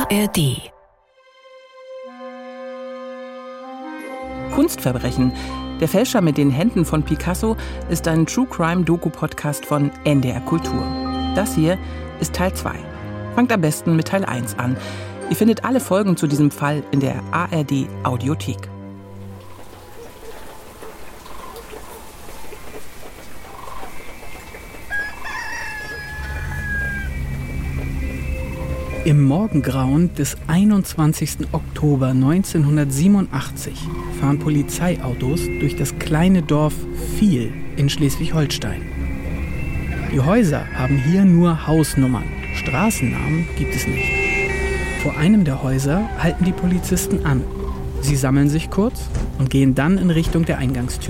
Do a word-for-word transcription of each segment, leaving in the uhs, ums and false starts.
R D. Kunstverbrechen. Der Fälscher mit den Händen von Picasso ist ein True-Crime-Doku-Podcast von N D R Kultur. Das hier ist Teil zwei. Fangt am besten mit Teil eins an. Ihr findet alle Folgen zu diesem Fall in der A R D-Audiothek. Im Morgengrauen des einundzwanzigsten Oktober neunzehnhundertsiebenundachtzig fahren Polizeiautos durch das kleine Dorf Viel in Schleswig-Holstein. Die Häuser haben hier nur Hausnummern, Straßennamen gibt es nicht. Vor einem der Häuser halten die Polizisten an. Sie sammeln sich kurz und gehen dann in Richtung der Eingangstür.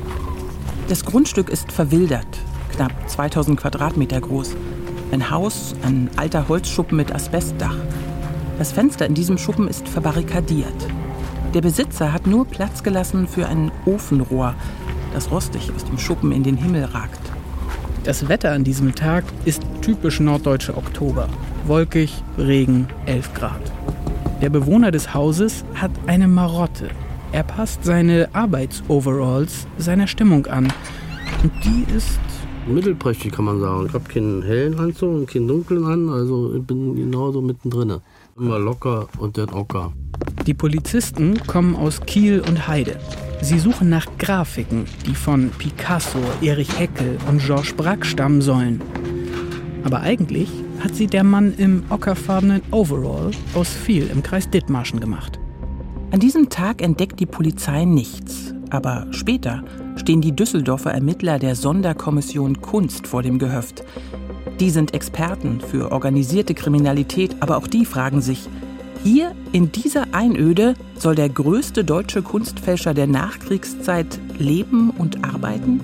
Das Grundstück ist verwildert, knapp zweitausend Quadratmeter groß. Ein Haus, ein alter Holzschuppen mit Asbestdach. Das Fenster in diesem Schuppen ist verbarrikadiert. Der Besitzer hat nur Platz gelassen für ein Ofenrohr, das rostig aus dem Schuppen in den Himmel ragt. Das Wetter an diesem Tag ist typisch norddeutscher Oktober. Wolkig, Regen, elf Grad. Der Bewohner des Hauses hat eine Marotte. Er passt seine Arbeitsoveralls seiner Stimmung an. Und die ist mittelprächtig, kann man sagen. Ich habe keinen hellen Anzug und keinen dunklen an, also ich bin genauso mittendrin. Immer locker und dann ocker. Die Polizisten kommen aus Kiel und Heide. Sie suchen nach Grafiken, die von Picasso, Erich Heckel und Georges Braque stammen sollen. Aber eigentlich hat sie der Mann im ockerfarbenen Overall aus Viel im Kreis Dithmarschen gemacht. An diesem Tag entdeckt die Polizei nichts. Aber später stehen die Düsseldorfer Ermittler der Sonderkommission Kunst vor dem Gehöft. Die sind Experten für organisierte Kriminalität, aber auch die fragen sich, hier in dieser Einöde soll der größte deutsche Kunstfälscher der Nachkriegszeit leben und arbeiten?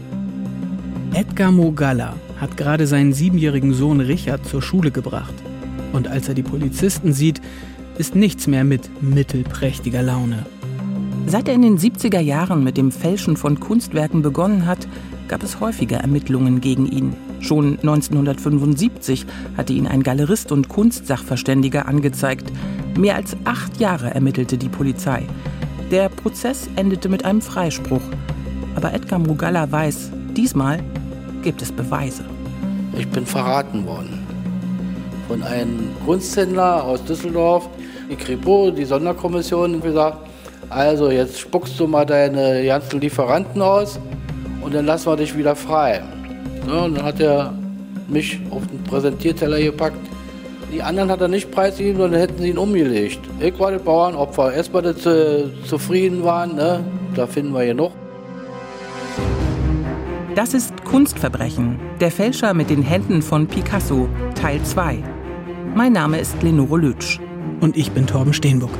Edgar Murgalla hat gerade seinen siebenjährigen Sohn Richard zur Schule gebracht. Und als er die Polizisten sieht, ist nichts mehr mit mittelprächtiger Laune. Seit er in den siebziger Jahren mit dem Fälschen von Kunstwerken begonnen hat, gab es häufiger Ermittlungen gegen ihn. Schon neunzehnhundertfünfundsiebzig hatte ihn ein Galerist und Kunstsachverständiger angezeigt. Mehr als acht Jahre ermittelte die Polizei. Der Prozess endete mit einem Freispruch. Aber Edgar Murgalla weiß, diesmal gibt es Beweise. Ich bin verraten worden von einem Kunsthändler aus Düsseldorf. Die Kripo, die Sonderkommission, gesagt, also jetzt spuckst du mal deine ganzen Lieferanten aus und dann lassen wir dich wieder frei. Ja, und dann hat er mich auf den Präsentierteller gepackt. Die anderen hat er nicht preisgegeben, sondern hätten sie ihn umgelegt. Ich war das Bauernopfer. Erstmal, dass sie zufrieden waren, ne? Da finden wir hier noch. Das ist Kunstverbrechen, der Fälscher mit den Händen von Picasso, Teil zwei. Mein Name ist Lenore Lötsch. Und ich bin Torben Steenbuck.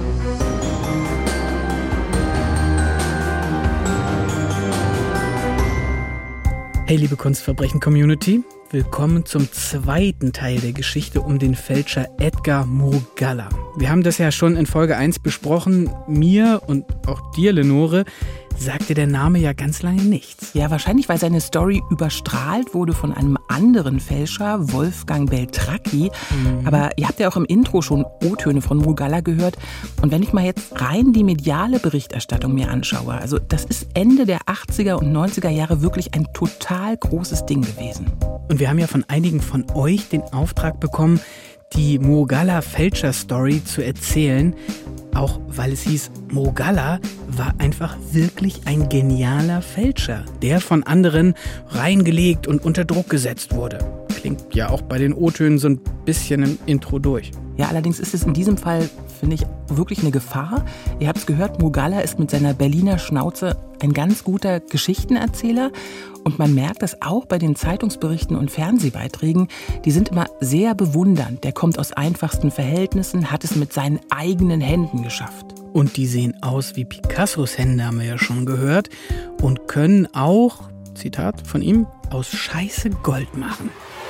Hey liebe Kunstverbrechen-Community, willkommen zum zweiten Teil der Geschichte um den Fälscher Edgar Murgalla. Wir haben das ja schon in Folge eins besprochen. Mir und auch dir, Lenore, sagte der Name ja ganz lange nichts. Ja, wahrscheinlich, weil seine Story überstrahlt wurde von einem anderen Fälscher, Wolfgang Beltracchi. Mhm. Aber ihr habt ja auch im Intro schon O-Töne von Murgalla gehört. Und wenn ich mal jetzt rein die mediale Berichterstattung mir anschaue, also das ist Ende der achtziger und neunziger Jahre wirklich ein total großes Ding gewesen. Und wir haben ja von einigen von euch den Auftrag bekommen, die Murgalla-Fälscher-Story zu erzählen. Auch weil es hieß, Murgalla war einfach wirklich ein genialer Fälscher, der von anderen reingelegt und unter Druck gesetzt wurde. Klingt ja auch bei den O-Tönen so ein bisschen im Intro durch. Ja, allerdings ist es in diesem Fall, finde ich, wirklich eine Gefahr. Ihr habt es gehört, Murgalla ist mit seiner Berliner Schnauze ein ganz guter Geschichtenerzähler. Und man merkt das auch bei den Zeitungsberichten und Fernsehbeiträgen. Die sind immer sehr bewundernd. Der kommt aus einfachsten Verhältnissen, hat es mit seinen eigenen Händen geschafft. Und die sehen aus wie Picassos Hände, haben wir ja schon gehört. Und können auch, Zitat von ihm, aus Scheiße Gold machen.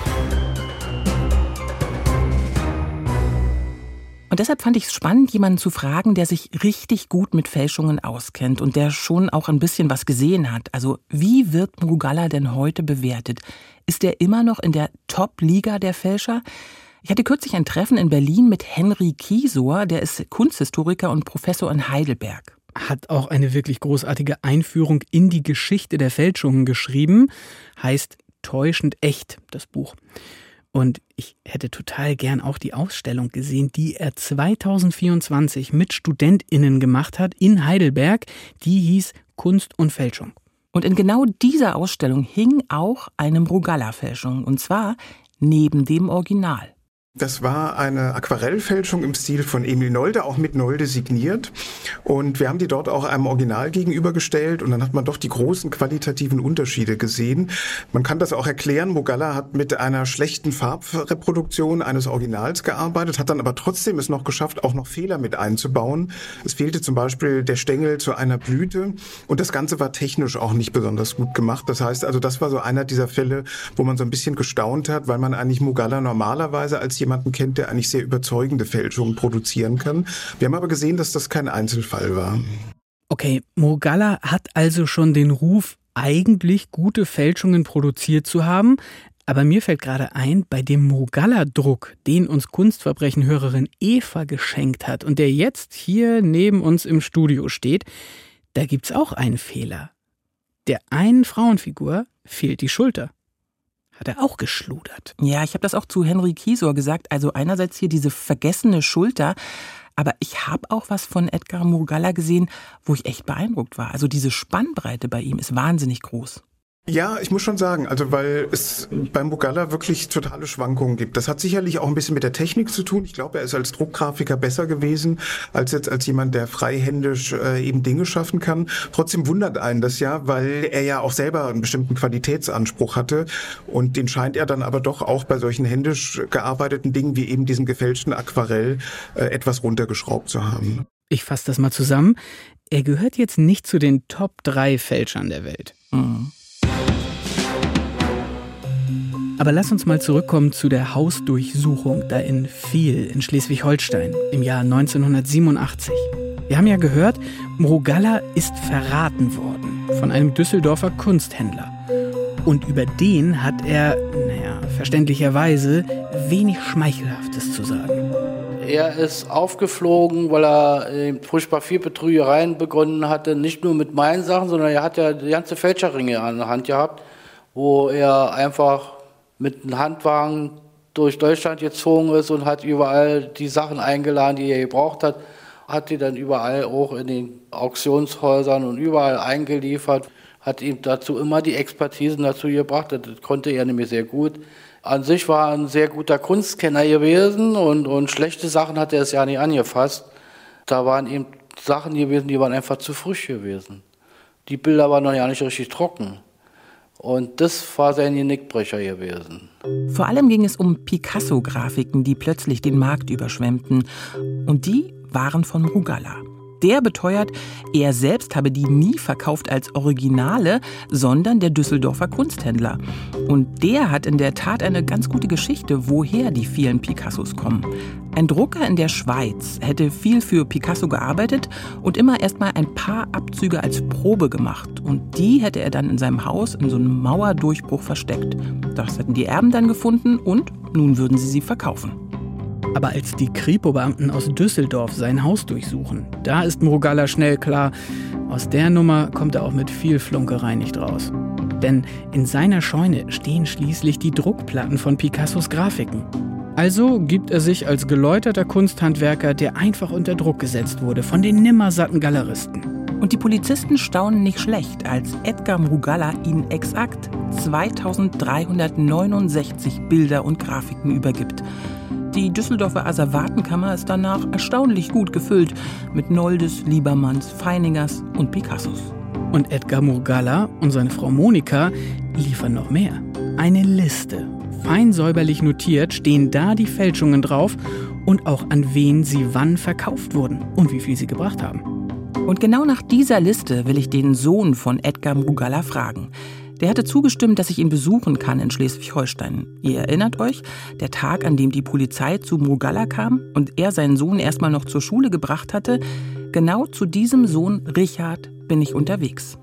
Und deshalb fand ich es spannend, jemanden zu fragen, der sich richtig gut mit Fälschungen auskennt und der schon auch ein bisschen was gesehen hat. Also wie wird Murgalla denn heute bewertet? Ist er immer noch in der Top-Liga der Fälscher? Ich hatte kürzlich ein Treffen in Berlin mit Henry Kiesor, der ist Kunsthistoriker und Professor in Heidelberg. Hat auch eine wirklich großartige Einführung in die Geschichte der Fälschungen geschrieben. Heißt Täuschend echt, das Buch. Und ich hätte total gern auch die Ausstellung gesehen, die er zweitausendvierundzwanzig mit StudentInnen gemacht hat in Heidelberg. Die hieß Kunst und Fälschung. Und in genau dieser Ausstellung hing auch eine Mrugala-Fälschung. Und zwar neben dem Original. Das war eine Aquarellfälschung im Stil von Emil Nolde, auch mit Nolde signiert. Und wir haben die dort auch einem Original gegenübergestellt und dann hat man doch die großen qualitativen Unterschiede gesehen. Man kann das auch erklären. Mrugala hat mit einer schlechten Farbreproduktion eines Originals gearbeitet, hat dann aber trotzdem es noch geschafft, auch noch Fehler mit einzubauen. Es fehlte zum Beispiel der Stängel zu einer Blüte und das Ganze war technisch auch nicht besonders gut gemacht. Das heißt also, das war so einer dieser Fälle, wo man so ein bisschen gestaunt hat, weil man eigentlich Mrugala normalerweise als jemanden kennt, der eigentlich sehr überzeugende Fälschungen produzieren kann. Wir haben aber gesehen, dass das kein Einzelfall war. Okay, Mrugala hat also schon den Ruf, eigentlich gute Fälschungen produziert zu haben. Aber mir fällt gerade ein, bei dem Mrugala-Druck, den uns Kunstverbrechen-Hörerin Eva geschenkt hat und der jetzt hier neben uns im Studio steht, da gibt's auch einen Fehler. Der einen Frauenfigur fehlt die Schulter. Hat er auch geschludert. Ja, ich habe das auch zu Henry Kiesor gesagt. Also einerseits hier diese vergessene Schulter, aber ich habe auch was von Edgar Mrugala gesehen, wo ich echt beeindruckt war. Also diese Spannbreite bei ihm ist wahnsinnig groß. Ja, ich muss schon sagen, also weil es beim Mrugala wirklich totale Schwankungen gibt. Das hat sicherlich auch ein bisschen mit der Technik zu tun. Ich glaube, er ist als Druckgrafiker besser gewesen, als jetzt als jemand, der freihändisch äh, eben Dinge schaffen kann. Trotzdem wundert einen das ja, weil er ja auch selber einen bestimmten Qualitätsanspruch hatte. Und den scheint er dann aber doch auch bei solchen händisch gearbeiteten Dingen wie eben diesem gefälschten Aquarell äh, etwas runtergeschraubt zu haben. Ich fasse das mal zusammen. Er gehört jetzt nicht zu den Top drei Fälschern der Welt. Mhm. Aber lass uns mal zurückkommen zu der Hausdurchsuchung da in Viel in Schleswig-Holstein im Jahr neunzehnhundertsiebenundachtzig. Wir haben ja gehört, Mrugala ist verraten worden von einem Düsseldorfer Kunsthändler. Und über den hat er, naja, verständlicherweise wenig Schmeichelhaftes zu sagen. Er ist aufgeflogen, weil er äh, furchtbar viel Betrügereien begonnen hatte, nicht nur mit meinen Sachen, sondern er hat ja die ganze Fälscherringe an der Hand gehabt, wo er einfach mit einem Handwagen durch Deutschland gezogen ist und hat überall die Sachen eingeladen, die er gebraucht hat, hat die dann überall auch in den Auktionshäusern und überall eingeliefert, hat ihm dazu immer die Expertisen dazu gebracht, das konnte er nämlich sehr gut. An sich war er ein sehr guter Kunstkenner gewesen und, und schlechte Sachen hat er es ja nicht angefasst. Da waren ihm Sachen gewesen, die waren einfach zu frisch gewesen. Die Bilder waren noch ja nicht richtig trocken. Und das war sein Genickbrecher gewesen. Vor allem ging es um Picasso-Grafiken, die plötzlich den Markt überschwemmten. Und die waren von Mrugala. Der beteuert, er selbst habe die nie verkauft als Originale, sondern der Düsseldorfer Kunsthändler. Und der hat in der Tat eine ganz gute Geschichte, woher die vielen Picassos kommen. Ein Drucker in der Schweiz hätte viel für Picasso gearbeitet und immer erst mal ein paar Abzüge als Probe gemacht. Und die hätte er dann in seinem Haus in so einem Mauerdurchbruch versteckt. Das hätten die Erben dann gefunden und nun würden sie sie verkaufen. Aber als die Kripo-Beamten aus Düsseldorf sein Haus durchsuchen, da ist Mrugala schnell klar, aus der Nummer kommt er auch mit viel Flunkerei nicht raus. Denn in seiner Scheune stehen schließlich die Druckplatten von Picassos Grafiken. Also gibt er sich als geläuterter Kunsthandwerker, der einfach unter Druck gesetzt wurde von den nimmersatten Galeristen. Und die Polizisten staunen nicht schlecht, als Edgar Mrugala ihnen exakt zweitausenddreihundertneunundsechzig Bilder und Grafiken übergibt. Die Düsseldorfer Asservatenkammer ist danach erstaunlich gut gefüllt mit Noldes, Liebermanns, Feiningers und Picassos. Und Edgar Mrugala und seine Frau Monika liefern noch mehr. Eine Liste. Fein säuberlich notiert stehen da die Fälschungen drauf und auch an wen sie wann verkauft wurden und wie viel sie gebracht haben. Und genau nach dieser Liste will ich den Sohn von Edgar Mrugala fragen. Der hatte zugestimmt, dass ich ihn besuchen kann in Schleswig-Holstein. Ihr erinnert euch, der Tag, an dem die Polizei zu Mrugala kam und er seinen Sohn erstmal noch zur Schule gebracht hatte? Genau zu diesem Sohn Richard bin ich unterwegs.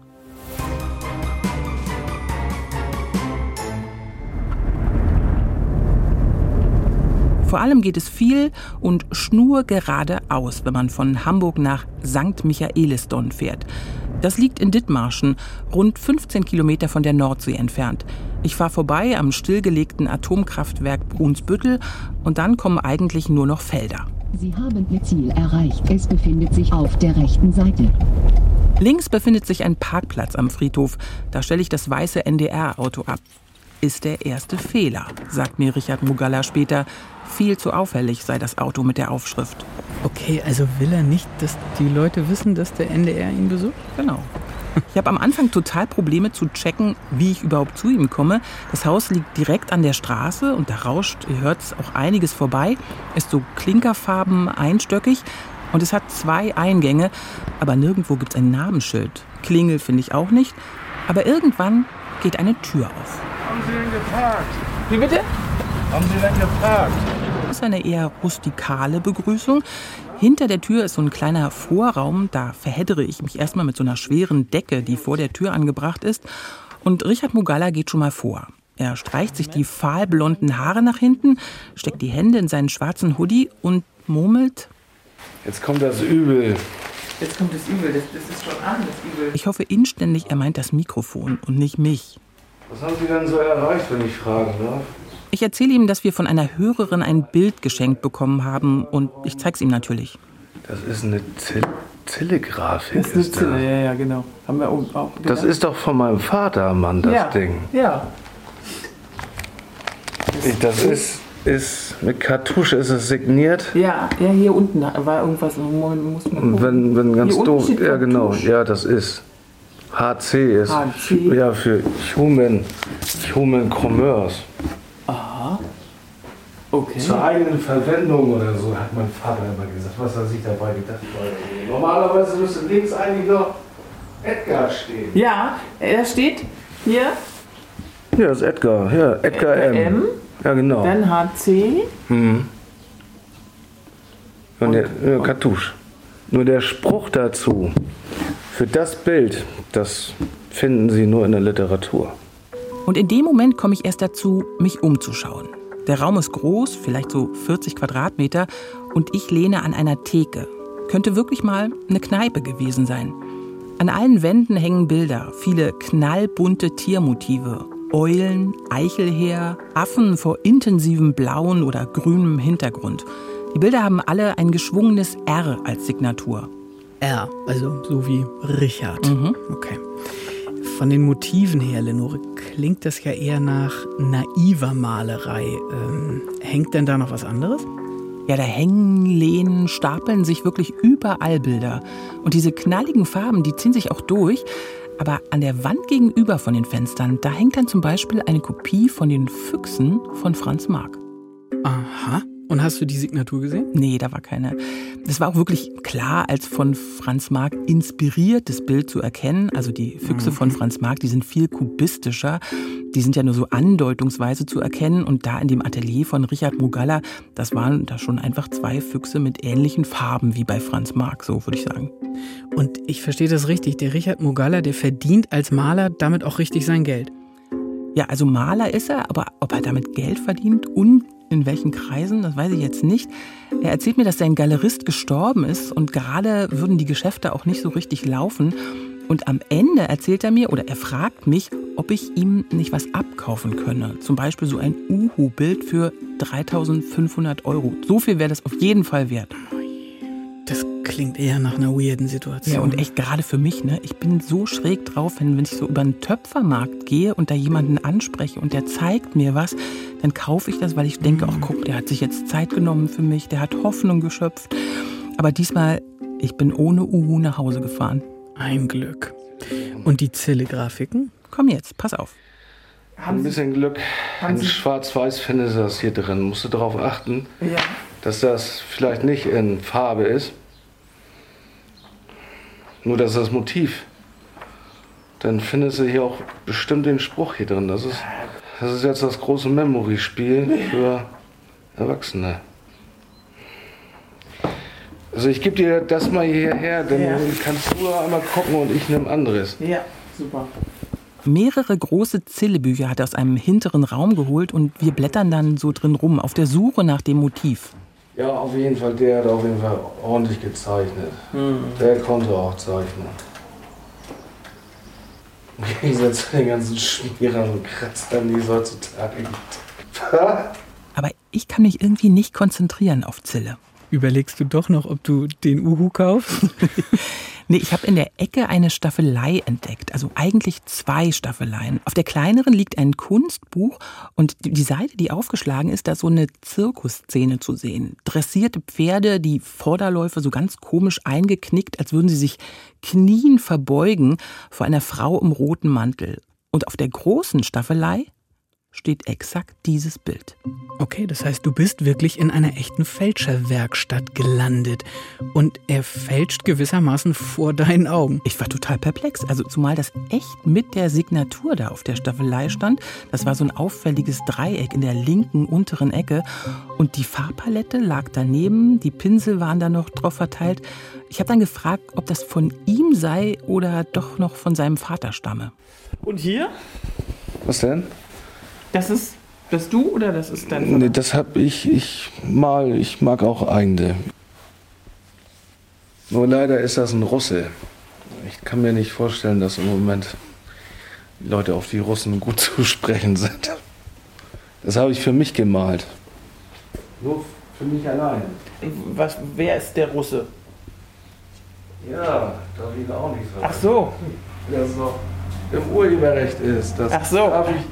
Vor allem geht es viel und schnurgeradeaus, wenn man von Hamburg nach Sankt Michaelisdonn fährt. Das liegt in Dithmarschen, rund fünfzehn Kilometer von der Nordsee entfernt. Ich fahre vorbei am stillgelegten Atomkraftwerk Brunsbüttel und dann kommen eigentlich nur noch Felder. Sie haben Ihr Ziel erreicht. Es befindet sich auf der rechten Seite. Links befindet sich ein Parkplatz am Friedhof. Da stelle ich das weiße N D R-Auto ab. Ist der erste Fehler, sagt mir Richard Mugalla später. Viel zu auffällig sei das Auto mit der Aufschrift. Okay, also will er nicht, dass die Leute wissen, dass der N D R ihn besucht? Genau. Ich habe am Anfang total Probleme zu checken, wie ich überhaupt zu ihm komme. Das Haus liegt direkt an der Straße und da rauscht, ihr hört es, auch einiges vorbei. Ist so klinkerfarben, einstöckig und es hat zwei Eingänge, aber nirgendwo gibt es ein Namensschild. Klingel finde ich auch nicht, aber irgendwann geht eine Tür auf. Haben Sie denn geparkt? Wie bitte? Haben Sie denn geparkt? Das ist eine eher rustikale Begrüßung. Hinter der Tür ist so ein kleiner Vorraum, da verheddere ich mich erstmal mit so einer schweren Decke, die vor der Tür angebracht ist. Und Richard Mugalla geht schon mal vor. Er streicht sich die fahlblonden Haare nach hinten, steckt die Hände in seinen schwarzen Hoodie und murmelt: Jetzt kommt das Übel. Jetzt kommt das Übel, das, das ist schon an, das Übel. Ich hoffe inständig, er meint das Mikrofon und nicht mich. Was haben Sie denn so erreicht, wenn ich fragen darf? Ich erzähle ihm, dass wir von einer Hörerin ein Bild geschenkt bekommen haben und ich zeige es ihm natürlich. Das ist eine Zill- Zille-Grafik. Das ist eine Zille, ja, ja, genau. Haben wir auch, auch das ist doch von meinem Vater, Mann, das ja, Ding. Ja. Ich, das ist, ist, mit Kartusche ist es signiert. Ja, ja, hier unten war irgendwas, muss man Und wenn, wenn ganz hier doof, ja genau, Kartusche. ja, das ist. H C ist, H C. Ja, für Human, Human Commerce. Aha. Okay. Zur eigenen Verwendung oder so, hat mein Vater immer gesagt, was er sich dabei gedacht hat. Normalerweise müsste links eigentlich noch Edgar stehen. Ja, er steht hier. Ja, das ist Edgar, ja, Edgar M. M. Ja, genau. Dann H C. Mhm. Und der, ja, Kartusch. Nur der Spruch dazu, für das Bild, das finden Sie nur in der Literatur. Und in dem Moment komme ich erst dazu, mich umzuschauen. Der Raum ist groß, vielleicht so vierzig Quadratmeter, und ich lehne an einer Theke. Könnte wirklich mal eine Kneipe gewesen sein. An allen Wänden hängen Bilder, viele knallbunte Tiermotive. Eulen, Eichelhäher, Affen vor intensivem blauen oder grünem Hintergrund. Die Bilder haben alle ein geschwungenes R als Signatur. R, also so wie Richard. Mhm. Okay. Von den Motiven her, Lenore, klingt das ja eher nach naiver Malerei. Ähm, hängt denn da noch was anderes? Ja, da hängen, lehnen, stapeln sich wirklich überall Bilder. Und diese knalligen Farben, die ziehen sich auch durch. Aber an der Wand gegenüber von den Fenstern, da hängt dann zum Beispiel eine Kopie von den Füchsen von Franz Marc. Aha. Und hast du die Signatur gesehen? Nee, da war keine. Das war auch wirklich klar als von Franz Marc inspiriertes Bild zu erkennen. Also die Füchse von Franz Marc, die sind viel kubistischer. Die sind ja nur so andeutungsweise zu erkennen. Und da in dem Atelier von Richard Mugalla, das waren da schon einfach zwei Füchse mit ähnlichen Farben wie bei Franz Marc, so würde ich sagen. Und ich verstehe das richtig. Der Richard Mugalla, der verdient als Maler damit auch richtig sein Geld. Ja, also Maler ist er, aber ob er damit Geld verdient und in welchen Kreisen, das weiß ich jetzt nicht. Er erzählt mir, dass sein Galerist gestorben ist und gerade würden die Geschäfte auch nicht so richtig laufen. Und am Ende erzählt er mir oder er fragt mich, ob ich ihm nicht was abkaufen könne. Zum Beispiel so ein Uhu-Bild für dreitausendfünfhundert Euro. So viel wäre das auf jeden Fall wert. Das klingt eher nach einer weirden Situation. Ja, und echt gerade für mich, ne? Ich bin so schräg drauf, wenn, wenn ich so über einen Töpfermarkt gehe und da jemanden anspreche und der zeigt mir was, dann kaufe ich das, weil ich denke, ach guck, der hat sich jetzt Zeit genommen für mich, der hat Hoffnung geschöpft. Aber diesmal, ich bin ohne Uhu nach Hause gefahren. Ein Glück. Und die Zille-Grafiken? Komm jetzt, pass auf. Ein bisschen Glück. In Schwarz-Weiß findest du das hier drin. Musst du darauf achten, Ja. dass das vielleicht nicht in Farbe ist. Nur dass das Motiv. Dann findest du hier auch bestimmt den Spruch hier drin. Das ist, das ist jetzt das große Memory-Spiel für Erwachsene. Also ich gebe dir das mal hierher, dann Ja. kannst du einmal gucken und ich nehme anderes. Ja, super. Mehrere große Zillebücher hat er aus einem hinteren Raum geholt und wir blättern dann so drin rum, auf der Suche nach dem Motiv. Ja, auf jeden Fall, der hat auf jeden Fall ordentlich gezeichnet. Hm. Der konnte auch zeichnen. Im Gegensatz zu den ganzen Schmierern und Kratzern, die es heutzutage gibt. Aber ich kann mich irgendwie nicht konzentrieren auf Zille. Überlegst du doch noch, ob du den Uhu kaufst? Nee, ich habe in der Ecke eine Staffelei entdeckt, also eigentlich zwei Staffeleien. Auf der kleineren liegt ein Kunstbuch und die Seite, die aufgeschlagen ist, da ist so eine Zirkusszene zu sehen. Dressierte Pferde, die Vorderläufe so ganz komisch eingeknickt, als würden sie sich knien verbeugen vor einer Frau im roten Mantel. Und auf der großen Staffelei steht exakt dieses Bild. Okay, das heißt, du bist wirklich in einer echten Fälscherwerkstatt gelandet. Und er fälscht gewissermaßen vor deinen Augen. Ich war total perplex. Also zumal das echt mit der Signatur da auf der Staffelei stand. Das war so ein auffälliges Dreieck in der linken unteren Ecke. Und die Farbpalette lag daneben. Die Pinsel waren da noch drauf verteilt. Ich habe dann gefragt, ob das von ihm sei oder doch noch von seinem Vater stamme. Und hier? Was denn? Das ist, das du oder das ist dein Vater? Nee, das hab ich, ich mal, ich mag auch eigene. Nur leider ist das ein Russe. Ich kann mir nicht vorstellen, dass im Moment die Leute auf die Russen gut zu sprechen sind. Das habe ich für mich gemalt. Nur für mich allein. Was, wer ist der Russe? Ja, darf ich auch nicht sagen. Ach so. Der so im Urheberrecht ist. Das Ach so. darf ich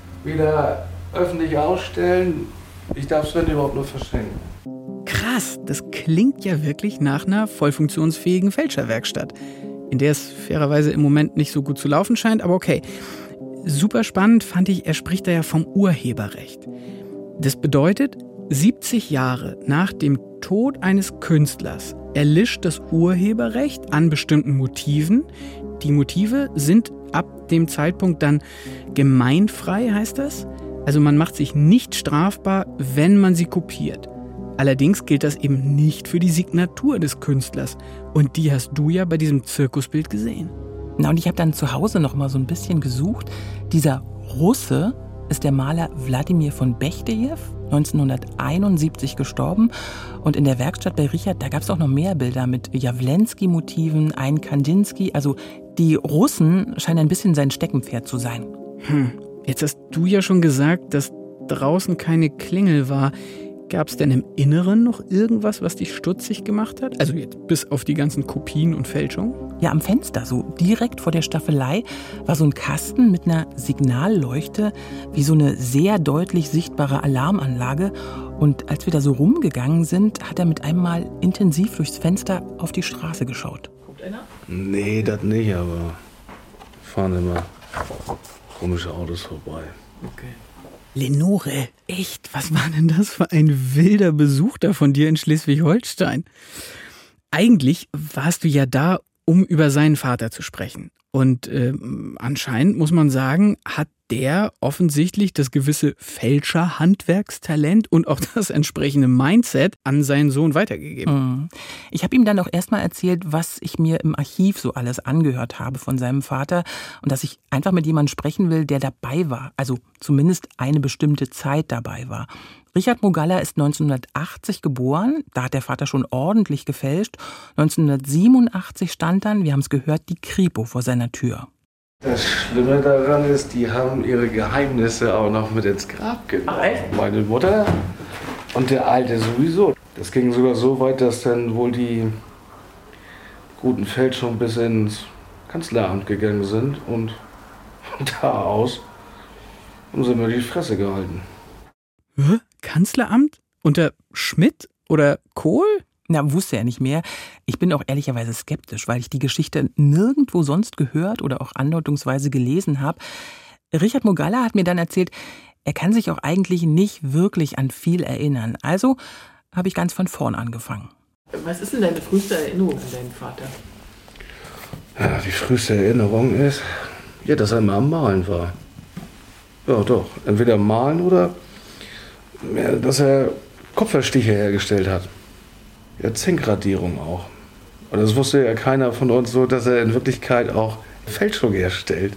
wieder öffentlich ausstellen. Ich darf es, wenn überhaupt, nur verschenken. Krass, das klingt ja wirklich nach einer voll funktionsfähigen Fälscherwerkstatt, in der es fairerweise im Moment nicht so gut zu laufen scheint, aber okay. Super spannend fand ich, er spricht da ja vom Urheberrecht. Das bedeutet, siebzig Jahre nach dem Tod eines Künstlers erlischt das Urheberrecht an bestimmten Motiven. Die Motive sind ab dem Zeitpunkt dann gemeinfrei, heißt das. Also man macht sich nicht strafbar, wenn man sie kopiert. Allerdings gilt das eben nicht für die Signatur des Künstlers. Und die hast du ja bei diesem Zirkusbild gesehen. Na, und ich habe dann zu Hause noch mal so ein bisschen gesucht. Dieser Russe ist der Maler Wladimir von Bechtejew, neunzehnhunderteinundsiebzig gestorben. Und in der Werkstatt bei Richard, da gab es auch noch mehr Bilder mit Jawlensky-Motiven, ein Kandinsky. Also die Russen scheinen ein bisschen sein Steckenpferd zu sein. Hm. Jetzt hast du ja schon gesagt, dass draußen keine Klingel war. Gab es denn im Inneren noch irgendwas, was dich stutzig gemacht hat? Also jetzt bis auf die ganzen Kopien und Fälschungen? Ja, am Fenster, so direkt vor der Staffelei, war so ein Kasten mit einer Signalleuchte, wie so eine sehr deutlich sichtbare Alarmanlage. Und als wir da so rumgegangen sind, hat er mit einem Mal intensiv durchs Fenster auf die Straße geschaut. Kommt einer? Nee, das nicht, aber fahren immer komische Autos vorbei. Okay. Lenore, echt, was war denn das für ein wilder Besuch da von dir in Schleswig-Holstein? Eigentlich warst du ja da, um über seinen Vater zu sprechen. Und äh, anscheinend, muss man sagen, hat der offensichtlich das gewisse Fälscher-Handwerkstalent und auch das entsprechende Mindset an seinen Sohn weitergegeben. Ich habe ihm dann auch erstmal erzählt, was ich mir im Archiv so alles angehört habe von seinem Vater und dass ich einfach mit jemandem sprechen will, der dabei war, also zumindest eine bestimmte Zeit dabei war. Richard Mogalla ist neunzehnhundertachtzig geboren, da hat der Vater schon ordentlich gefälscht. neunzehnhundertsiebenundachtzig stand dann, wir haben es gehört, die Kripo vor seiner Tür. Das Schlimme daran ist, die haben ihre Geheimnisse auch noch mit ins Grab genommen. Ach, echt? Meine Mutter und der Alte sowieso. Das ging sogar so weit, dass dann wohl die guten Fälschungen bis ins Kanzleramt gegangen sind und von da aus haben sie mir die Fresse gehalten. Hä? Kanzleramt? Unter Schmidt oder Kohl? Na, wusste er nicht mehr. Ich bin auch ehrlicherweise skeptisch, weil ich die Geschichte nirgendwo sonst gehört oder auch andeutungsweise gelesen habe. Richard Mogalla hat mir dann erzählt, er kann sich auch eigentlich nicht wirklich an viel erinnern. Also habe ich ganz von vorn angefangen. Was ist denn deine früheste Erinnerung an deinen Vater? Ja, die früheste Erinnerung ist, ja, dass er immer am Malen war. Ja, doch. Entweder malen oder ja, dass er Kupferstiche hergestellt hat. Ja, Zinkradierung auch. Und das wusste ja keiner von uns so, dass er in Wirklichkeit auch Fälschung herstellt.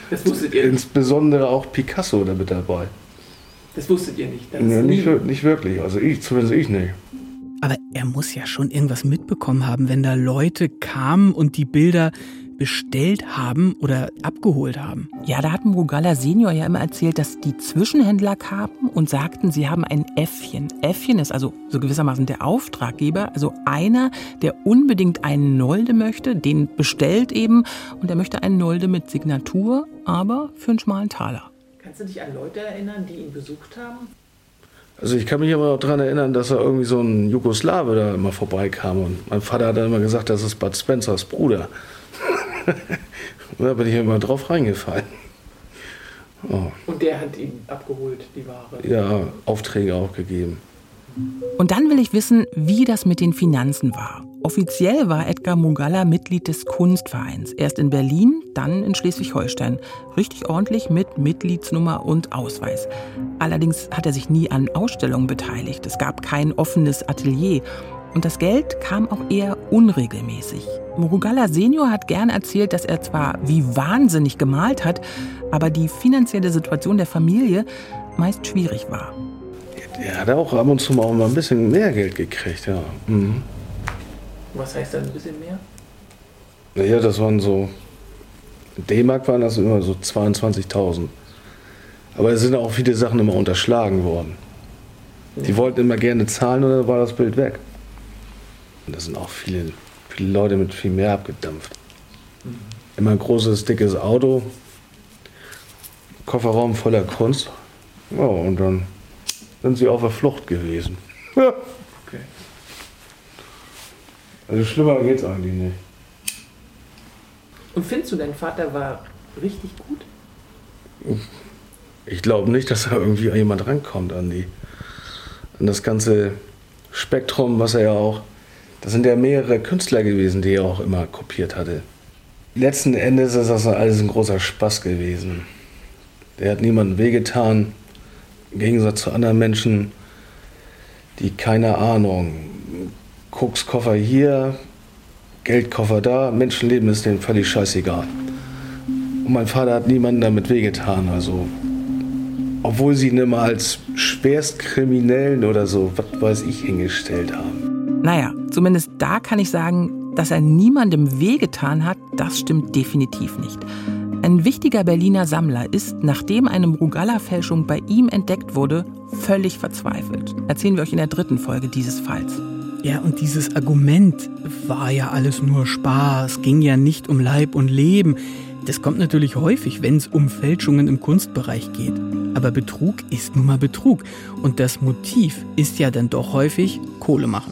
Das wusstet ihr nicht? Insbesondere auch Picasso da mit dabei. Das wusstet ihr nicht? Das Nee, ist nicht, nie- wir- nicht wirklich, also ich, zumindest ich nicht. Aber er muss ja schon irgendwas mitbekommen haben, wenn da Leute kamen und die Bilder bestellt haben oder abgeholt haben. Ja, da hat Mrugala Senior ja immer erzählt, dass die Zwischenhändler kamen und sagten, sie haben ein Äffchen. Äffchen ist also so gewissermaßen der Auftraggeber, also einer, der unbedingt einen Nolde möchte, den bestellt eben und der möchte einen Nolde mit Signatur, aber für einen schmalen Taler. Kannst du dich an Leute erinnern, die ihn besucht haben? Also ich kann mich immer noch daran erinnern, dass da irgendwie so ein Jugoslawe da immer vorbeikam und mein Vater hat dann immer gesagt, das ist Bud Spencers Bruder. Und da bin ich immer drauf reingefallen. Oh. Und der hat ihn abgeholt, die Ware. Ja, Aufträge auch gegeben. Und dann will ich wissen, wie das mit den Finanzen war. Offiziell war Edgar Mrugala Mitglied des Kunstvereins. Erst in Berlin, dann in Schleswig-Holstein. Richtig ordentlich mit Mitgliedsnummer und Ausweis. Allerdings hat er sich nie an Ausstellungen beteiligt. Es gab kein offenes Atelier. Und das Geld kam auch eher unregelmäßig. Mrugala Senior hat gern erzählt, dass er zwar wie wahnsinnig gemalt hat, aber die finanzielle Situation der Familie meist schwierig war. Er hat auch ab und zu mal auch mal ein bisschen mehr Geld gekriegt, ja. Mhm. Was heißt dann ein bisschen mehr? Naja, das waren so, in D-Mark waren das immer so zweiundzwanzigtausend. Aber es sind auch viele Sachen immer unterschlagen worden. Die wollten immer gerne zahlen und dann war das Bild weg. Und da sind auch viele, viele Leute mit viel mehr abgedampft. Mhm. Immer ein großes, dickes Auto, Kofferraum voller Kunst. Ja, und dann sind sie auf der Flucht gewesen. Ja. Okay. Also schlimmer geht's eigentlich nicht. Und findest du, dein Vater war richtig gut? Ich glaube nicht, dass da irgendwie jemand rankommt an die, an das ganze Spektrum, was er ja auch, das sind ja mehrere Künstler gewesen, die er auch immer kopiert hatte. Letzten Endes ist das alles ein großer Spaß gewesen. Der hat niemandem wehgetan, im Gegensatz zu anderen Menschen, die keine Ahnung, Kokskoffer hier, Geldkoffer da, Menschenleben ist denen völlig scheißegal. Und mein Vater hat niemandem damit wehgetan, also obwohl sie ihn immer als Schwerstkriminellen oder so, was weiß ich, hingestellt haben. Naja, zumindest da kann ich sagen, dass er niemandem wehgetan hat, das stimmt definitiv nicht. Ein wichtiger Berliner Sammler ist, nachdem eine Mrugala-Fälschung bei ihm entdeckt wurde, völlig verzweifelt. Erzählen wir euch in der dritten Folge dieses Falls. Ja, und dieses Argument war ja alles nur Spaß, ging ja nicht um Leib und Leben. Das kommt natürlich häufig, wenn es um Fälschungen im Kunstbereich geht. Aber Betrug ist nun mal Betrug. Und das Motiv ist ja dann doch häufig Kohle machen.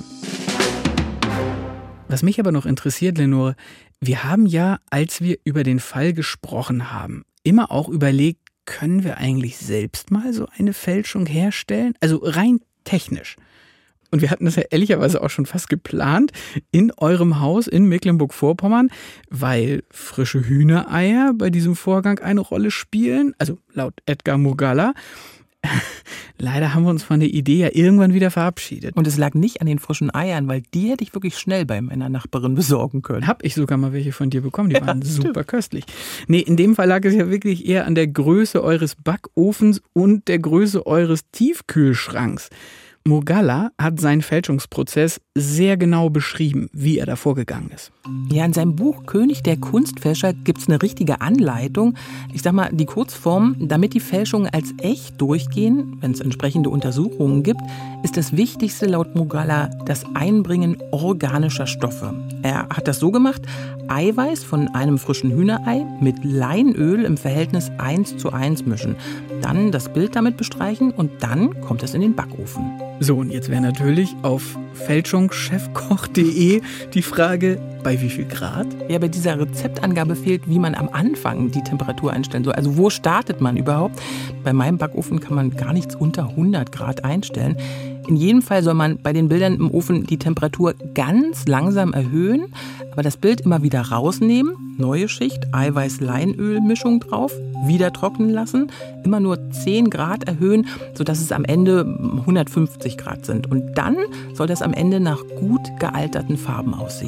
Was mich aber noch interessiert, Lenore, wir haben ja, als wir über den Fall gesprochen haben, immer auch überlegt, können wir eigentlich selbst mal so eine Fälschung herstellen? Also rein technisch. Und wir hatten das ja ehrlicherweise auch schon fast geplant in eurem Haus in Mecklenburg-Vorpommern, weil frische Hühnereier bei diesem Vorgang eine Rolle spielen, also laut Edgar Mrugala. Leider haben wir uns von der Idee ja irgendwann wieder verabschiedet. Und es lag nicht an den frischen Eiern, weil die hätte ich wirklich schnell bei meiner Nachbarin besorgen können. Hab ich sogar mal welche von dir bekommen, die Ja, waren stimmt. super köstlich. Nee, in dem Fall lag es ja wirklich eher an der Größe eures Backofens und der Größe eures Tiefkühlschranks. Mrugala hat seinen Fälschungsprozess sehr genau beschrieben, wie er da vorgegangen ist. Ja, in seinem Buch König der Kunstfälscher gibt es eine richtige Anleitung. Ich sag mal, die Kurzform, damit die Fälschungen als echt durchgehen, wenn es entsprechende Untersuchungen gibt, ist das Wichtigste laut Mrugala das Einbringen organischer Stoffe. Er hat das so gemacht: Eiweiß von einem frischen Hühnerei mit Leinöl im Verhältnis eins zu eins mischen. Dann das Bild damit bestreichen und dann kommt es in den Backofen. So, und jetzt wäre natürlich auf fälschungschefkoch punkt de die Frage, bei wie viel Grad? Ja, bei dieser Rezeptangabe fehlt, wie man am Anfang die Temperatur einstellen soll. Also wo startet man überhaupt? Bei meinem Backofen kann man gar nichts unter hundert Grad einstellen. In jedem Fall soll man bei den Bildern im Ofen die Temperatur ganz langsam erhöhen, aber das Bild immer wieder rausnehmen, neue Schicht, Eiweiß-Leinöl-Mischung drauf, wieder trocknen lassen, immer nur zehn Grad erhöhen, sodass es am Ende hundertfünfzig Grad sind. Und dann soll das am Ende nach gut gealterten Farben aussehen.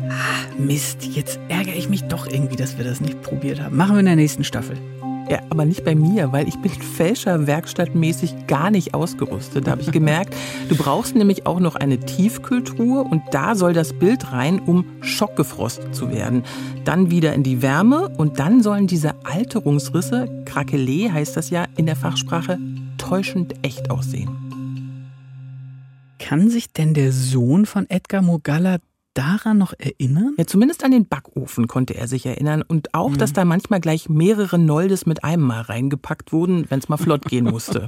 Ah, Mist, jetzt ärgere ich mich doch irgendwie, dass wir das nicht probiert haben. Machen wir in der nächsten Staffel. Ja, aber nicht bei mir, weil ich bin fälscherwerkstattmäßig gar nicht ausgerüstet, habe ich gemerkt. Du brauchst nämlich auch noch eine Tiefkühltruhe und da soll das Bild rein, um schockgefrostet zu werden. Dann wieder in die Wärme und dann sollen diese Alterungsrisse, Krakelé heißt das ja in der Fachsprache, täuschend echt aussehen. Kann sich denn der Sohn von Edgar Murgalla daran noch erinnern? Ja, zumindest an den Backofen konnte er sich erinnern und auch, mhm. dass da manchmal gleich mehrere Noldes mit einem Mal reingepackt wurden, wenn es mal flott gehen musste.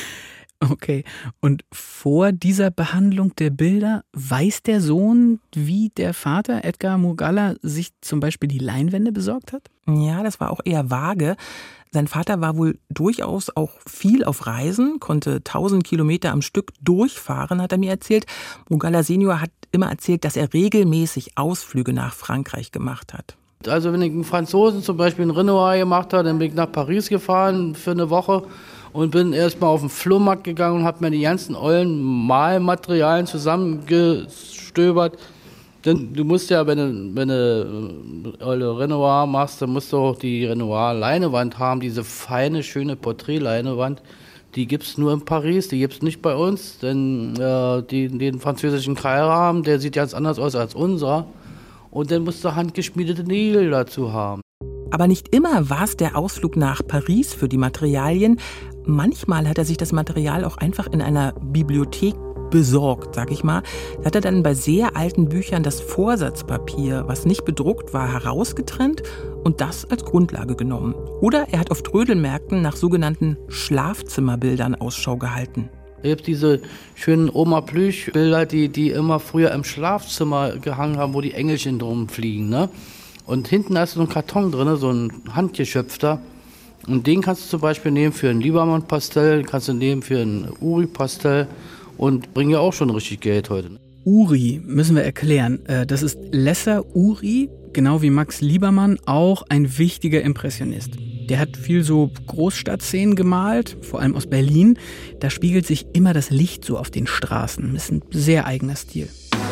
Okay, und vor dieser Behandlung der Bilder weiß der Sohn, wie der Vater Edgar Murgalla sich zum Beispiel die Leinwände besorgt hat? Ja, das war auch eher vage. Sein Vater war wohl durchaus auch viel auf Reisen, konnte tausend Kilometer am Stück durchfahren, hat er mir erzählt. Murgalla Senior hat immer erzählt, dass er regelmäßig Ausflüge nach Frankreich gemacht hat. Also wenn ich einen Franzosen zum Beispiel in Renoir gemacht habe, dann bin ich nach Paris gefahren für eine Woche und bin erstmal auf den Flohmarkt gegangen und habe mir die ganzen ollen Malmaterialien zusammengestöbert. Denn du musst ja, wenn du, wenn du olle Renoir machst, dann musst du auch die Renoir-Leinewand haben, diese feine, schöne Porträtleinewand. Die gibt es nur in Paris, die gibt es nicht bei uns, denn äh, die, den französischen Keilrahmen, der sieht ganz anders aus als unser. Und dann musst du handgeschmiedete Nägel dazu haben. Aber nicht immer war es der Ausflug nach Paris für die Materialien. Manchmal hat er sich das Material auch einfach in einer Bibliothek besorgt, sag ich mal. Da hat er dann bei sehr alten Büchern das Vorsatzpapier, was nicht bedruckt war, herausgetrennt und das als Grundlage genommen. Oder er hat auf Trödelmärkten nach sogenannten Schlafzimmerbildern Ausschau gehalten. Es gibt diese schönen Oma-Plüsch-Bilder, die, die immer früher im Schlafzimmer gehangen haben, wo die Engelchen drum fliegen, ne? Und hinten hast du so einen Karton drin, so ein handgeschöpfter. Und den kannst du zum Beispiel nehmen für ein Liebermann-Pastell, kannst du nehmen für ein Uri-Pastell. Und bringen ja auch schon richtig Geld heute. Uri, müssen wir erklären, das ist Lesser Uri, genau wie Max Liebermann, auch ein wichtiger Impressionist. Der hat viel so Großstadtszenen gemalt, vor allem aus Berlin. Da spiegelt sich immer das Licht so auf den Straßen. Das ist ein sehr eigener Stil.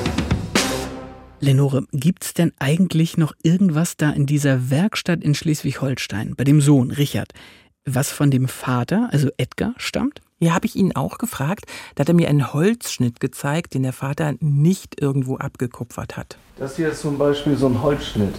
Lenore, gibt's denn eigentlich noch irgendwas da in dieser Werkstatt in Schleswig-Holstein, bei dem Sohn Richard, was von dem Vater, also Edgar, stammt? Ja, habe ich ihn auch gefragt. Da hat er mir einen Holzschnitt gezeigt, den der Vater nicht irgendwo abgekupfert hat. Das hier ist zum Beispiel so ein Holzschnitt.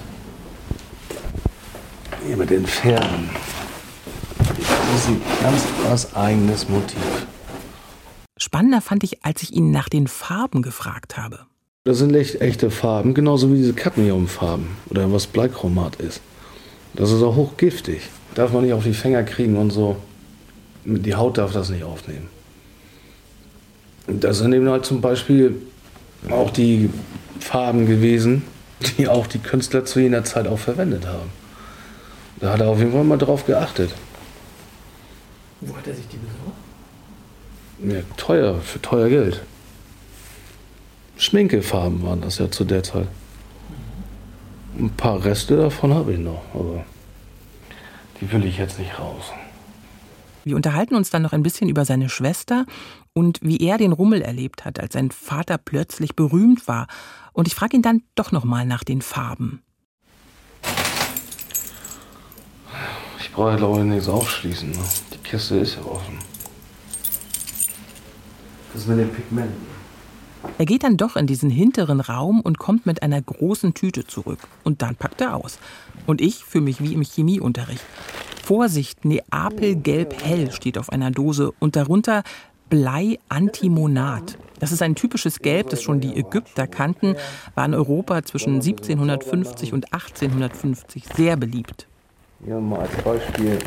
Hier mit den Pferden. Das ist ein ganz was eigenes Motiv. Spannender fand ich, als ich ihn nach den Farben gefragt habe. Das sind echt echte Farben, genauso wie diese Cadmiumfarben oder was Bleichromat ist. Das ist auch hochgiftig. Darf man nicht auf die Finger kriegen und so. Die Haut darf das nicht aufnehmen. Das sind eben halt zum Beispiel auch die Farben gewesen, die auch die Künstler zu jener Zeit auch verwendet haben. Da hat er auf jeden Fall mal drauf geachtet. Wo hat er sich die besorgt? Ja, teuer, für teuer Geld. Schminkefarben waren das ja zu der Zeit. Ein paar Reste davon habe ich noch, aber die will ich jetzt nicht raus. Wir unterhalten uns dann noch ein bisschen über seine Schwester und wie er den Rummel erlebt hat, als sein Vater plötzlich berühmt war. Und ich frage ihn dann doch noch mal nach den Farben. Ich brauche, glaube ich, nichts aufschließen. Ne? Die Kiste ist ja offen. Das ist mit den Pigmenten. Er geht dann doch in diesen hinteren Raum und kommt mit einer großen Tüte zurück. Und dann packt er aus. Und ich fühle mich wie im Chemieunterricht. Vorsicht, Neapel-Gelb-Hell steht auf einer Dose und darunter Blei-Antimonat. Das ist ein typisches Gelb, das schon die Ägypter kannten, war in Europa zwischen siebzehnhundertfünfzig und achtzehnhundertfünfzig sehr beliebt. Hier mal als Beispiel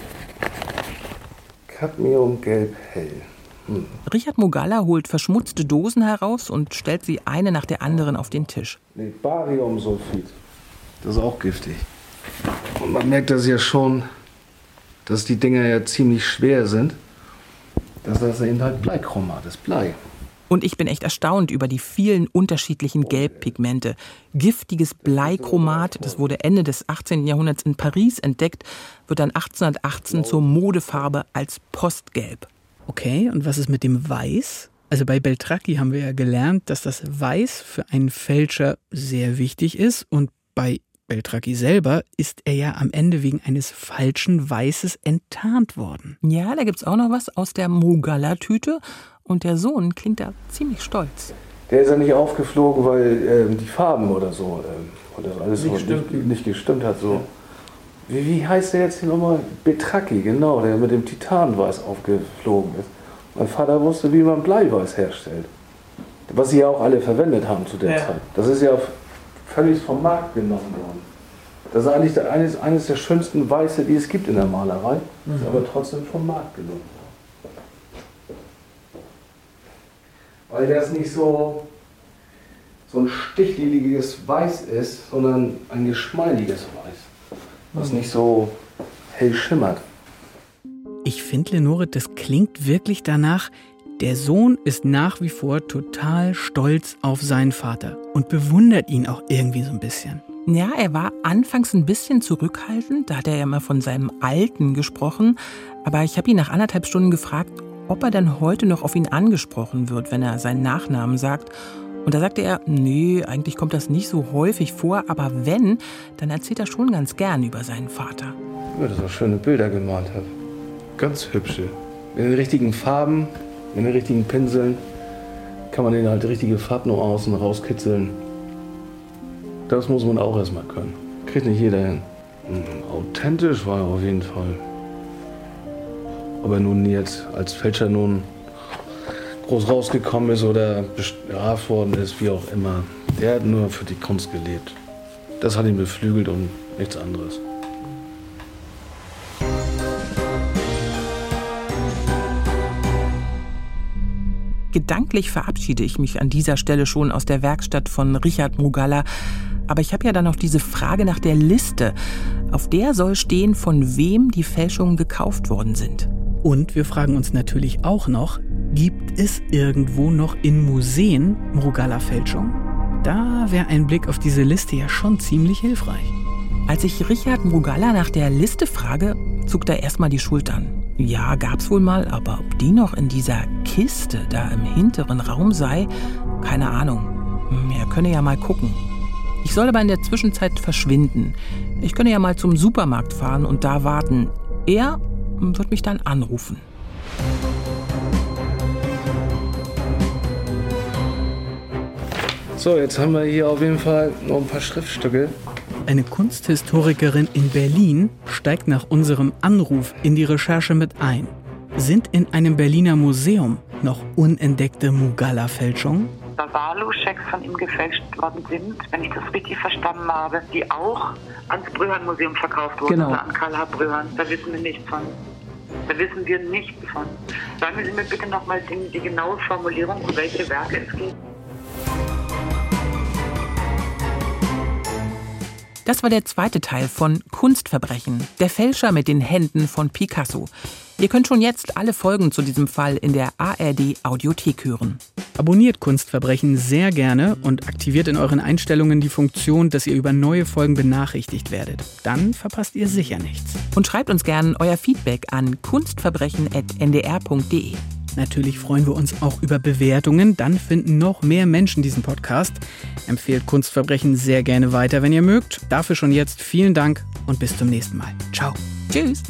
Cadmium-Gelb-Hell. Hm. Richard Murgalla holt verschmutzte Dosen heraus und stellt sie eine nach der anderen auf den Tisch. Nee, Bariumsulfid. Das ist auch giftig. Und man merkt das ja schon, dass die Dinger ja ziemlich schwer sind. Dass das eben halt Bleichromat ist, Blei. Und ich bin echt erstaunt über die vielen unterschiedlichen Gelbpigmente. Giftiges Bleichromat, das wurde Ende des achtzehnten Jahrhunderts in Paris entdeckt, wird dann achtzehnhundertachtzehn zur Modefarbe als Postgelb. Okay, und was ist mit dem Weiß? Also bei Beltracchi haben wir ja gelernt, dass das Weiß für einen Fälscher sehr wichtig ist. Und bei Beltracchi selber ist er ja am Ende wegen eines falschen Weißes enttarnt worden. Ja, da gibt's auch noch was aus der Mrugala-Tüte. Und der Sohn klingt da ziemlich stolz. Der ist ja nicht aufgeflogen, weil ähm, die Farben oder so, ähm, oder das alles nicht, so nicht, nicht gestimmt hat. So. Wie, wie heißt der jetzt hier nochmal? Beltracchi, genau, der mit dem Titanweiß aufgeflogen ist. Mein Vater wusste, wie man Bleiweiß herstellt. Was sie ja auch alle verwendet haben zu der ja. Zeit. Das ist ja völlig vom Markt genommen worden. Das ist eigentlich der, eines, eines der schönsten Weiße, die es gibt in der Malerei. Mhm. Ist aber trotzdem vom Markt genommen worden. Weil das nicht so, so ein stichliliges Weiß ist, sondern ein geschmeidiges Weiß. Was nicht so hell schimmert. Ich finde, Lenore, das klingt wirklich danach, der Sohn ist nach wie vor total stolz auf seinen Vater und bewundert ihn auch irgendwie so ein bisschen. Ja, er war anfangs ein bisschen zurückhaltend, da hat er ja immer von seinem Alten gesprochen. Aber ich habe ihn nach anderthalb Stunden gefragt, ob er dann heute noch auf ihn angesprochen wird, wenn er seinen Nachnamen sagt. Und da sagte er, nee, eigentlich kommt das nicht so häufig vor, aber wenn, dann erzählt er schon ganz gern über seinen Vater. Ja, dass er schöne Bilder gemalt hat. Ganz hübsche. In den richtigen Farben, in den richtigen Pinseln kann man den halt richtige Farbnuancen rauskitzeln. Das muss man auch erstmal können. Kriegt nicht jeder hin. Authentisch war er auf jeden Fall. Ob er nun jetzt als Fälscher nun groß rausgekommen ist oder bestraft worden ist, wie auch immer. Der hat nur für die Kunst gelebt. Das hat ihn beflügelt und nichts anderes. Gedanklich verabschiede ich mich an dieser Stelle schon aus der Werkstatt von Richard Mrugala. Aber ich habe ja dann noch diese Frage nach der Liste. Auf der soll stehen, von wem die Fälschungen gekauft worden sind. Und wir fragen uns natürlich auch noch, gibt es irgendwo noch in Museen Mrugala-Fälschungen? Da wäre ein Blick auf diese Liste ja schon ziemlich hilfreich. Als ich Richard Mrugala nach der Liste frage, zuckt er erstmal die Schultern. Ja, gab's wohl mal, aber ob die noch in dieser Kiste da im hinteren Raum sei, keine Ahnung. Er könne ja mal gucken. Ich soll aber in der Zwischenzeit verschwinden. Ich könne ja mal zum Supermarkt fahren und da warten. Er wird mich dann anrufen. So, jetzt haben wir hier auf jeden Fall noch ein paar Schriftstücke. Eine Kunsthistorikerin in Berlin steigt nach unserem Anruf in die Recherche mit ein. Sind in einem Berliner Museum noch unentdeckte Mrugala-Fälschungen? Da Wahlschecks von ihm gefälscht worden sind, wenn ich das richtig verstanden habe, die auch ans Brühan-Museum verkauft wurden, genau. Oder an Karl H. Brühan. Da wissen wir nichts von. Da wissen wir nichts von. Sagen Sie mir bitte nochmal die, die genaue Formulierung, um welche Werke es geht. Das war der zweite Teil von Kunstverbrechen, der Fälscher mit den Händen von Picasso. Ihr könnt schon jetzt alle Folgen zu diesem Fall in der A R D-Audiothek hören. Abonniert Kunstverbrechen sehr gerne und aktiviert in euren Einstellungen die Funktion, dass ihr über neue Folgen benachrichtigt werdet. Dann verpasst ihr sicher nichts. Und schreibt uns gerne euer Feedback an kunstverbrechen at n d r punkt d e. Natürlich freuen wir uns auch über Bewertungen, dann finden noch mehr Menschen diesen Podcast. Empfehlt Kunstverbrechen sehr gerne weiter, wenn ihr mögt. Dafür schon jetzt vielen Dank und bis zum nächsten Mal. Ciao. Tschüss.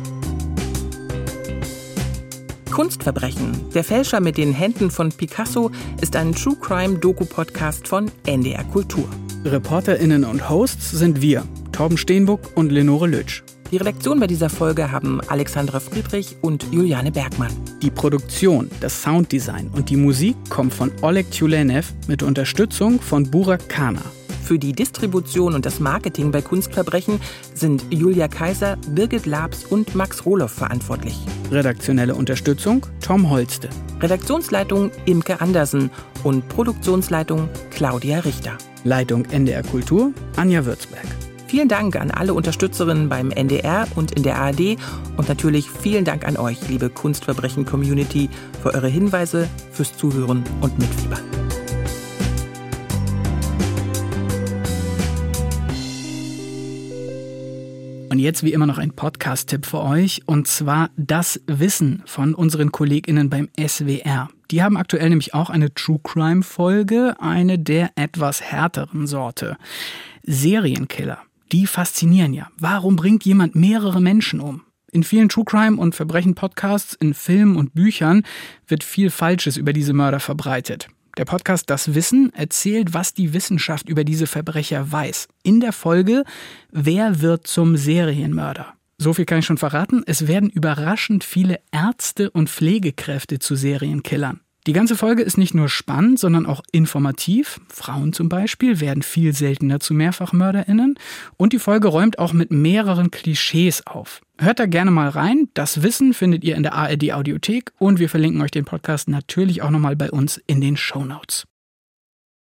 Kunstverbrechen, der Fälscher mit den Händen von Picasso, ist ein True-Crime-Doku-Podcast von N D R Kultur. ReporterInnen und Hosts sind wir, Torben Steenbuck und Lenore Lötsch. Die Redaktion bei dieser Folge haben Alexandra Friedrich und Juliane Bergmann. Die Produktion, das Sounddesign und die Musik kommt von Oleg Tjulenev mit Unterstützung von Burak Kana. Für die Distribution und das Marketing bei Kunstverbrechen sind Julia Kaiser, Birgit Labs und Max Rohloff verantwortlich. Redaktionelle Unterstützung Tom Holste. Redaktionsleitung Imke Andersen und Produktionsleitung Claudia Richter. Leitung N D R Kultur Anja Würzberg. Vielen Dank an alle Unterstützerinnen beim N D R und in der A R D und natürlich vielen Dank an euch, liebe Kunstverbrechen-Community, für eure Hinweise, fürs Zuhören und Mitfiebern. Und jetzt wie immer noch ein Podcast-Tipp für euch, und zwar Das Wissen von unseren KollegInnen beim S W R. Die haben aktuell nämlich auch eine True-Crime-Folge, eine der etwas härteren Sorte. Serienkiller, die faszinieren ja. Warum bringt jemand mehrere Menschen um? In vielen True-Crime- und Verbrechen-Podcasts, in Filmen und Büchern wird viel Falsches über diese Mörder verbreitet. Der Podcast Das Wissen erzählt, was die Wissenschaft über diese Verbrecher weiß. In der Folge Wer wird zum Serienmörder? So viel kann ich schon verraten, es werden überraschend viele Ärzte und Pflegekräfte zu Serienkillern. Die ganze Folge ist nicht nur spannend, sondern auch informativ. Frauen zum Beispiel werden viel seltener zu MehrfachmörderInnen. Und die Folge räumt auch mit mehreren Klischees auf. Hört da gerne mal rein. Das Wissen findet ihr in der A R D Audiothek und wir verlinken euch den Podcast natürlich auch nochmal bei uns in den Shownotes.